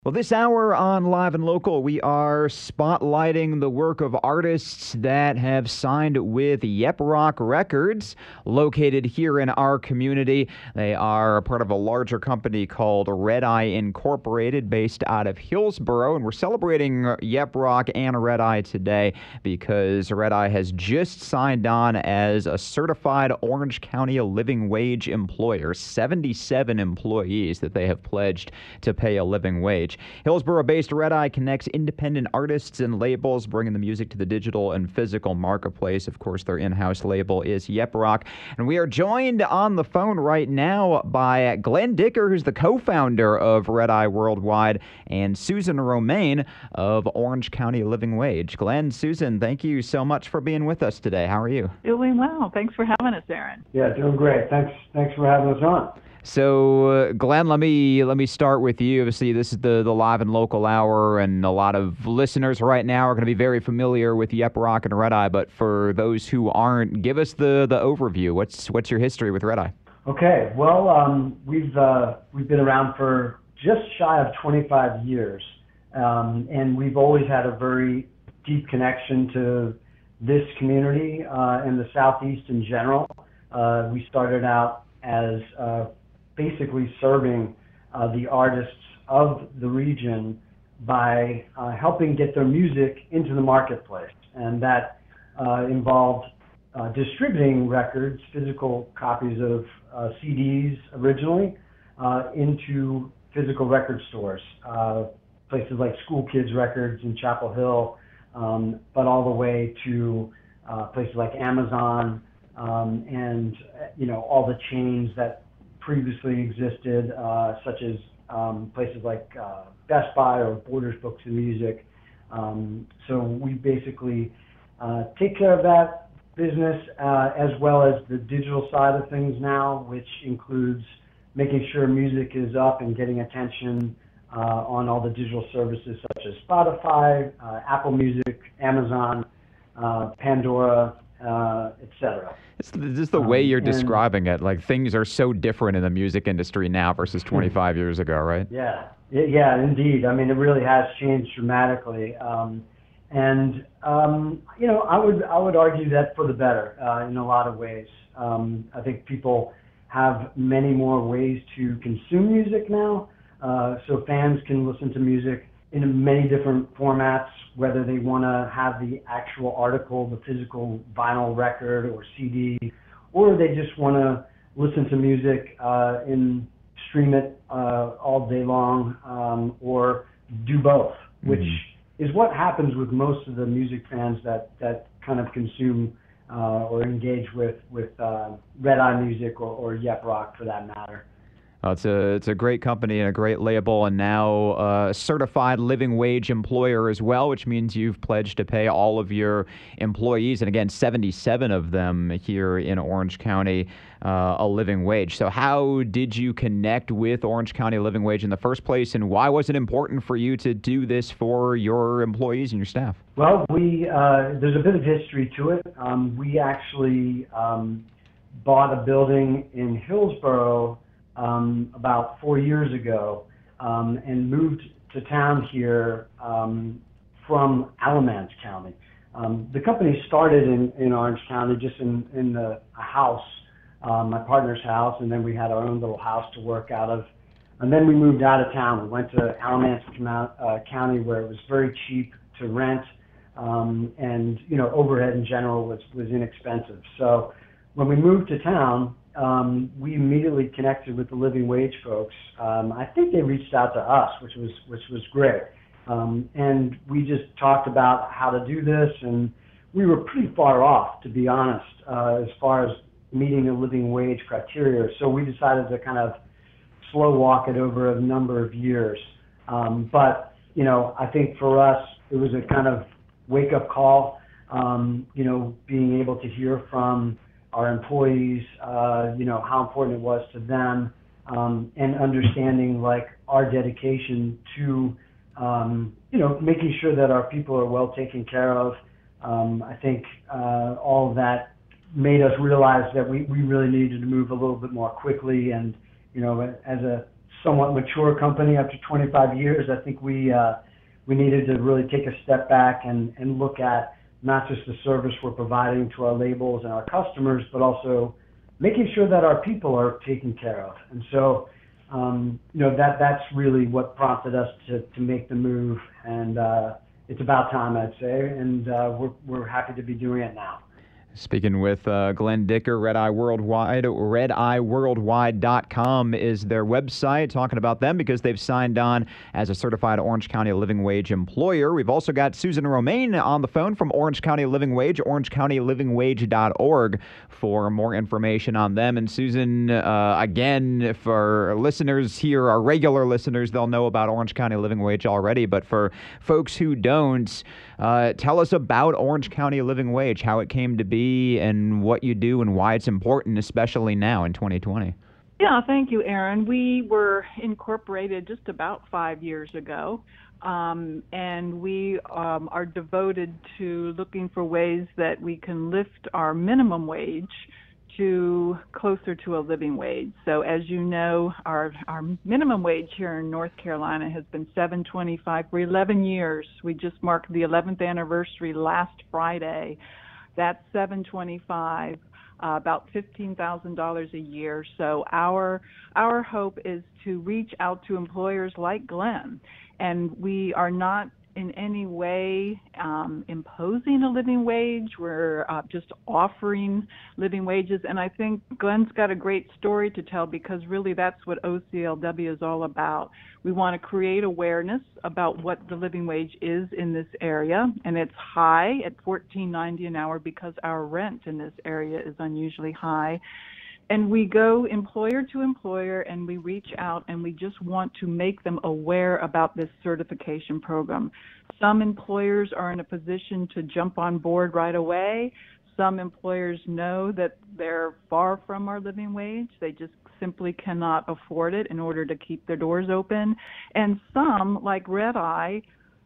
Well, this hour on Live and Local, we are spotlighting the work of artists that have signed with Yep Rock Records, located here in our community. They are a part of a larger company called Red Eye Incorporated, based out of Hillsboro, and we're celebrating Yep Rock and Red Eye today because Red Eye has just signed on as a certified Orange County living wage employer. 77 employees that they have pledged to pay a living wage. Hillsboro-based Red Eye connects independent artists and labels, bringing the music to the digital and physical marketplace. Of course, their in-house label is Yep Rock. And we are joined on the phone right now by Glenn Dicker, who's the co-founder of Red Eye Worldwide, and Susan Romaine of Orange County Living Wage. Glenn, Susan, thank you so much for being with us today. How are you? Doing well. Thanks for having us, Aaron. Yeah, doing great. Thanks for having us on. So, Glenn, let me start with you. Obviously, this is the Live and Local Hour, and a lot of listeners right now are going to be very familiar with Yep Rock and Red Eye. But for those who aren't, give us the overview. What's your history with Red Eye? Okay. Well, we've been around for just shy of 25 years, and we've always had a very deep connection to this community and the Southeast in general. We started out as basically serving the artists of the region by helping get their music into the marketplace. And that involved distributing records, physical copies of CDs originally, into physical record stores, places like School Kids Records in Chapel Hill, but all the way to places like Amazon, and all the chains that previously existed, such as places like Best Buy or Borders Books and Music. So we basically take care of that business as well as the digital side of things now, which includes making sure music is up and getting attention on all the digital services such as Spotify, Apple Music, Amazon, Pandora, etc. It's just the way you're describing it. Like, things are so different in the music industry now versus 25 years ago, right? Yeah, indeed. I mean, it really has changed dramatically. I would argue that for the better in a lot of ways. I think people have many more ways to consume music now, so fans can listen to music in many different formats, whether they want to have the actual article, the physical vinyl record or CD, or they just want to listen to music and stream it all day long, or do both, which is what happens with most of the music fans that kind of consume or engage with Red Eye Music or Yep Rock for that matter. It's a great company and a great label, and now a certified living wage employer as well, which means you've pledged to pay all of your employees, and again, 77 of them here in Orange County, a living wage. So how did you connect with Orange County Living Wage in the first place, and why was it important for you to do this for your employees and your staff? Well, there's a bit of history to it. We actually bought a building in Hillsboro about 4 years ago, and moved to town here from Alamance County. The company started in Orange County, just in a house, my partner's house, and then we had our own little house to work out of. And then we moved out of town. We went to Alamance County, where it was very cheap to rent, and overhead in general was inexpensive. So when we moved to town, we immediately connected with the living wage folks. I think they reached out to us, which was great. And we just talked about how to do this, and we were pretty far off, to be honest, as far as meeting the living wage criteria. So we decided to kind of slow walk it over a number of years. But I think for us, it was a kind of wake-up call, being able to hear from our employees, how important it was to them, and understanding like our dedication to, making sure that our people are well taken care of. I think all of that made us realize that we really needed to move a little bit more quickly, and as a somewhat mature company after 25 years. I think we needed to really take a step back and look at not just the service we're providing to our labels and our customers, but also making sure that our people are taken care of. And so, that's really what prompted us to make the move. And it's about time, I'd say, and we're happy to be doing it now. Speaking with Glenn Dicker, Red Eye Worldwide, RedEyeWorldwide.com is their website, talking about them because they've signed on as a certified Orange County Living Wage employer. We've also got Susan Romaine on the phone from Orange County Living Wage, orangecountylivingwage.org for more information on them. And Susan, again, for listeners here, our regular listeners, they'll know about Orange County Living Wage already, but for folks who don't, tell us about Orange County Living Wage, how it came to be, and what you do and why it's important, especially now in 2020. Yeah, thank you, Aaron. We were incorporated just about 5 years ago, and we are devoted to looking for ways that we can lift our minimum wage to closer to a living wage. So as you know, our minimum wage here in North Carolina has been $7.25 for 11 years. We just marked the 11th anniversary last Friday. That's $7.25, about $15,000 a year. So our hope is to reach out to employers like Glenn, and we are not in any way imposing a living wage. We're just offering living wages. And I think Glenn's got a great story to tell, because really that's what OCLW is all about. We want to create awareness about what the living wage is in this area, and it's high at $14.90 an hour because our rent in this area is unusually high. And we go employer to employer, and we reach out, and we just want to make them aware about this certification program. Some employers are in a position to jump on board right away. Some employers know that they're far from our living wage. They just simply cannot afford it in order to keep their doors open. And some, like Red Eye,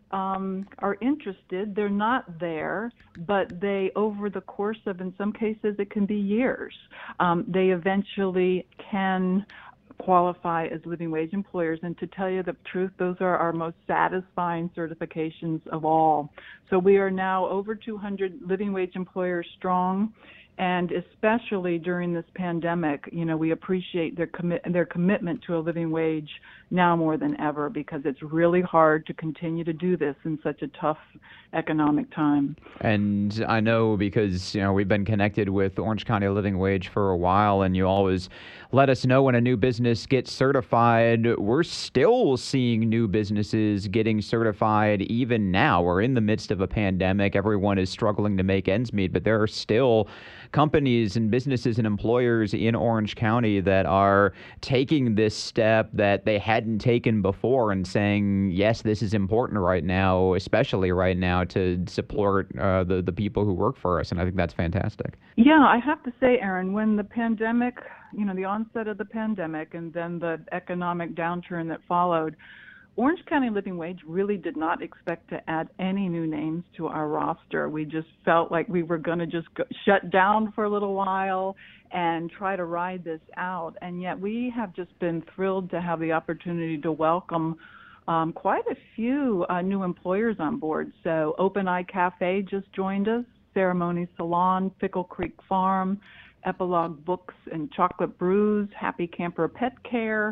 are interested. They're not there, but they, over the course of, in some cases, it can be years, they eventually can qualify as living wage employers. And to tell you the truth, those are our most satisfying certifications of all. So we are now over 200 living wage employers strong. And especially during this pandemic, we appreciate their commitment to a living wage now more than ever, because it's really hard to continue to do this in such a tough economic time. And I know because, we've been connected with Orange County Living Wage for a while, and you always let us know when a new business gets certified. We're still seeing new businesses getting certified even now. We're in the midst of a pandemic. Everyone is struggling to make ends meet, but there are still companies and businesses and employers in Orange County that are taking this step that they hadn't taken before and saying, yes, this is important right now, especially right now, to support the people who work for us. And I think that's fantastic. Yeah, I have to say, Aaron, when the pandemic, the onset of the pandemic and then the economic downturn that followed, Orange County Living Wage really did not expect to add any new names to our roster. We just felt like we were going to just shut down for a little while and try to ride this out. And yet we have just been thrilled to have the opportunity to welcome quite a few new employers on board. So Open Eye Cafe just joined us, Ceremony Salon, Pickle Creek Farm, Epilogue Books and Chocolate Brews, Happy Camper Pet Care,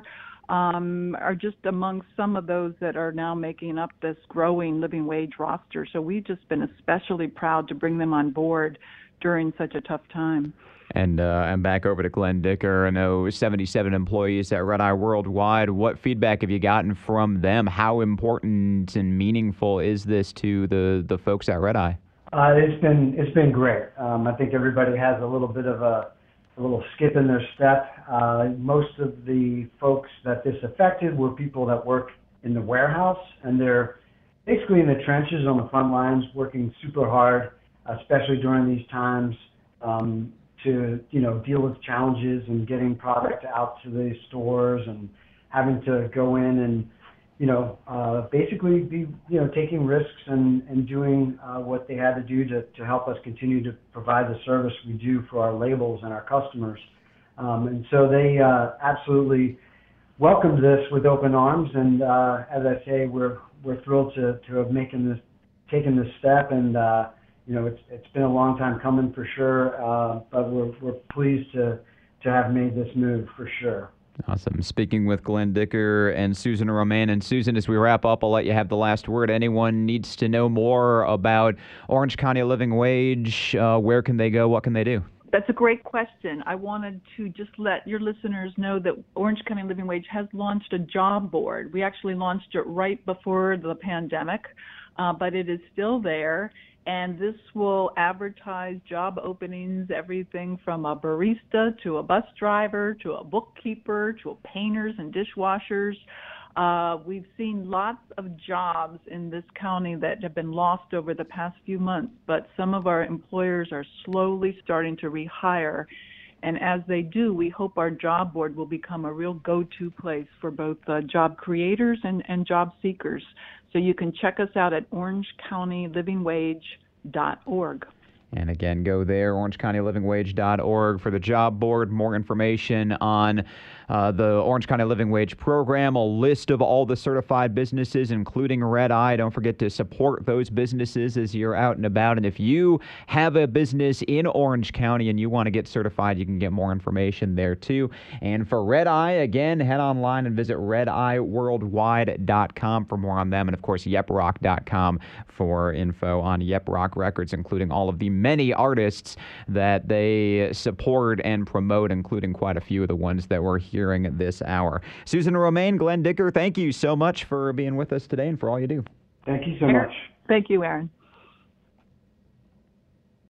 are just among some of those that are now making up this growing living wage roster. So we've just been especially proud to bring them on board during such a tough time. And I'm back over to Glenn Dicker. I know 77 employees at Red Eye Worldwide. What feedback have you gotten from them? How important and meaningful is this to the folks at Red Eye? It's been great. I think everybody has a little bit of a little skip in their step. Most of the folks that this affected were people that work in the warehouse, and they're basically in the trenches on the front lines, working super hard, especially during these times, to deal with challenges and getting product out to the stores and having to go in and basically be taking risks and doing what they had to do to help us continue to provide the service we do for our labels and our customers. And so they absolutely welcomed this with open arms, and as I say, we're thrilled to have taken this step, and it's been a long time coming for sure, but we're pleased to have made this move for sure. Awesome. Speaking with Glenn Dicker and Susan Romain. And Susan, as we wrap up, I'll let you have the last word. Anyone needs to know more about Orange County Living Wage, where can they go? What can they do? That's a great question. I wanted to just let your listeners know that Orange County Living Wage has launched a job board. We actually launched it right before the pandemic, but it is still there. And this will advertise job openings, everything from a barista to a bus driver to a bookkeeper to painters and dishwashers. We've seen lots of jobs in this county that have been lost over the past few months, but some of our employers are slowly starting to rehire. And as they do, we hope our job board will become a real go-to place for both job creators and job seekers. So you can check us out at orangecountylivingwage.org. And again, go there, orangecountylivingwage.org for the job board. More information on the Orange County Living Wage program, a list of all the certified businesses, including Red Eye. Don't forget to support those businesses as you're out and about. And if you have a business in Orange County and you want to get certified, you can get more information there too. And for Red Eye, again, head online and visit redeyeworldwide.com for more on them. And of course, yeprock.com for info on Yep Rock Records, including all of the many artists that they support and promote, including quite a few of the ones that we're hearing this hour. Susan Romain, Glenn Dicker, thank you so much for being with us today and for all you do. Thank you so much. Thank you, Aaron.